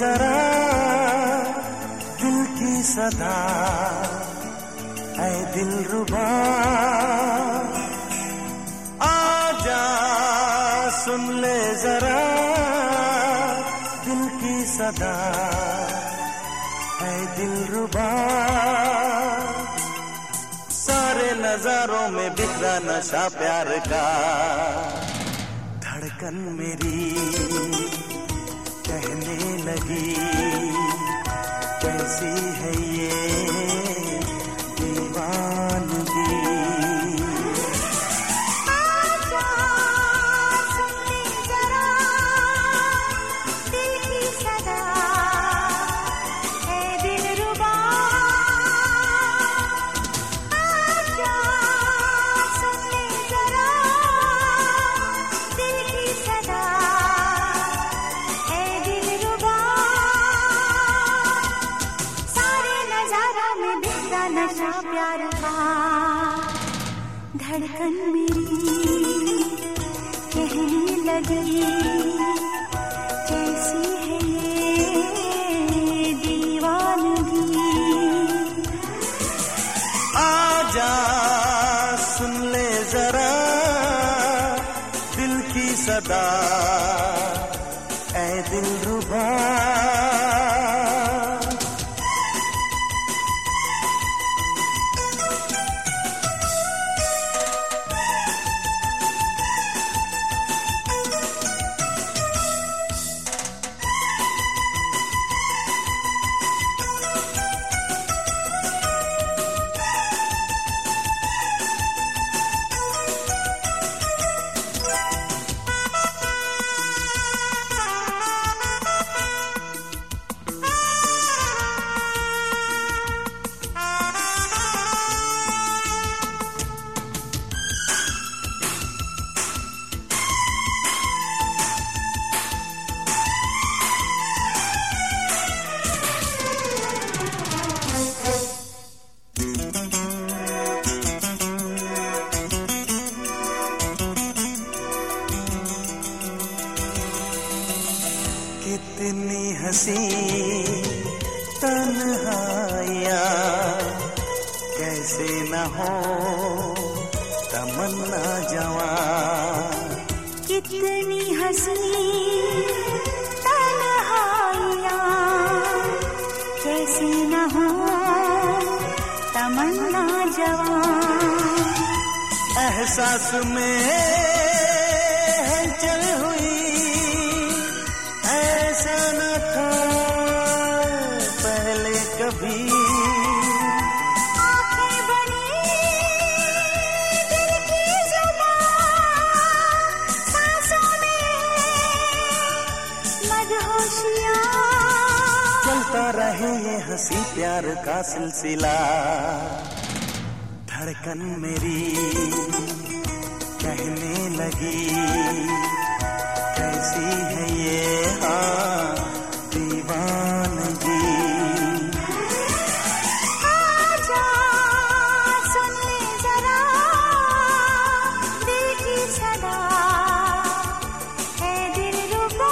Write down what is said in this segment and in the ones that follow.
जरा दिल की सदा, ऐ दिलरुबा आजा सुन ले जरा दिल की सदा, ऐ दिलरुबा। सारे नजारों में बिखरा नशा प्यार का, धड़कन मेरी कहने लगी कैसी है ये दीवानगी। आजा सुन ले जरा दिल की सदा, ऐ दिलरुबा आजा सुन ले जरा दिल की सदा, ऐ दिलरुबा। सारे नजारों में बिखरा नशा प्यार का, धड़कन मेरी कहने लगी कैसी है ये दीवानगी। आजा सुन ले जरा दिल की सदा, ऐ दिलरुबा। कितनी हंसी तन्हाइयाँ, कैसे न हो तमन्ना जवां। कितनी हंसी तन्हाइयाँ, कैसी न हो तमन्ना जवां। एहसास में हलचल हुई, ऐसा न था पहले कभी। आँखें बनी दिल की जुबान, सांसों में मदहोशियाँ। चलता रहे ये हंसी प्यार का सिलसिला, धड़कन मेरी कहने लगी कैसी है ये हाँ दीवानगी। आजा सुन ले जरा दिल की सदा, ऐ दिलरुबा।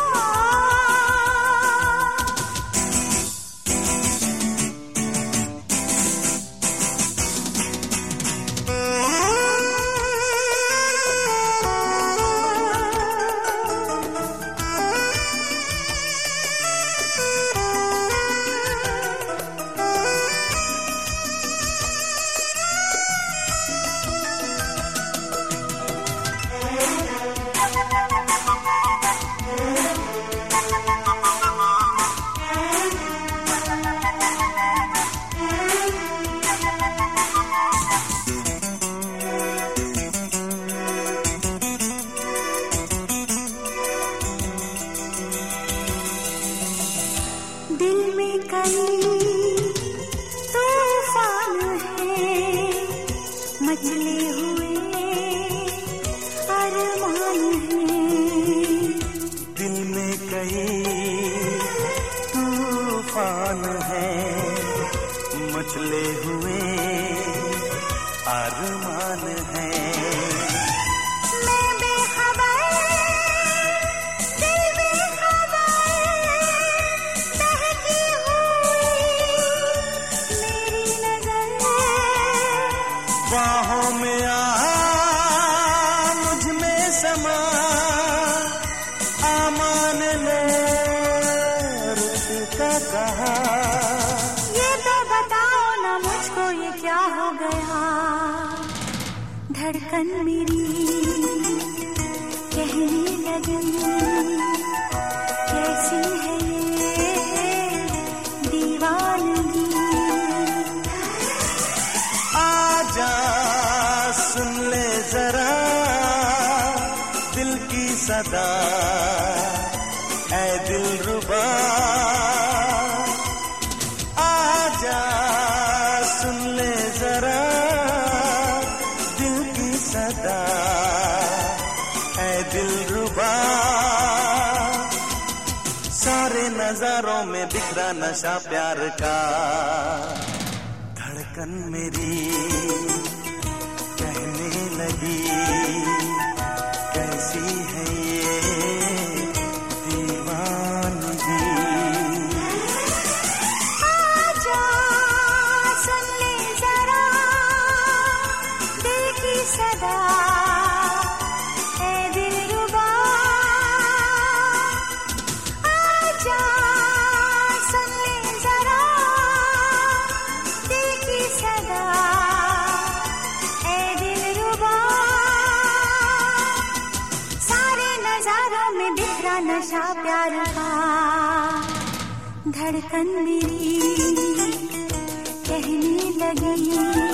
दिल में कई तूफान है, मचले हुए अरमान है। दिल में कई तूफान है, मचले हुए अरमान है। मैं बेखबर, दिल बेखबर, बाहों में आ मुझ में समा आमान ले रुत का कहा। ये तो बताओ ना मुझको ये क्या हो गया। धड़कन मेरी कहने लगी कैसी है ये दीवानगी। आजा सुन ले जरा दिल की सदा ऐ दिलरुबा। आजा सुन ले जरा दिल की सदा ऐ दिलरुबा। सारे नजारों में बिखरा नशा प्यार का। धड़कन मेरी कहने लगी कैसी है ये दीवानगी। आजा सुन ले जरा दिल की सदा ऐ दिलरुबा। आजा सुन ले जरा दिल की सदा ऐ दिलरुबा। सारे नजारों में बिखरा नशा प्यार का। धड़कन मेरी कहने लगी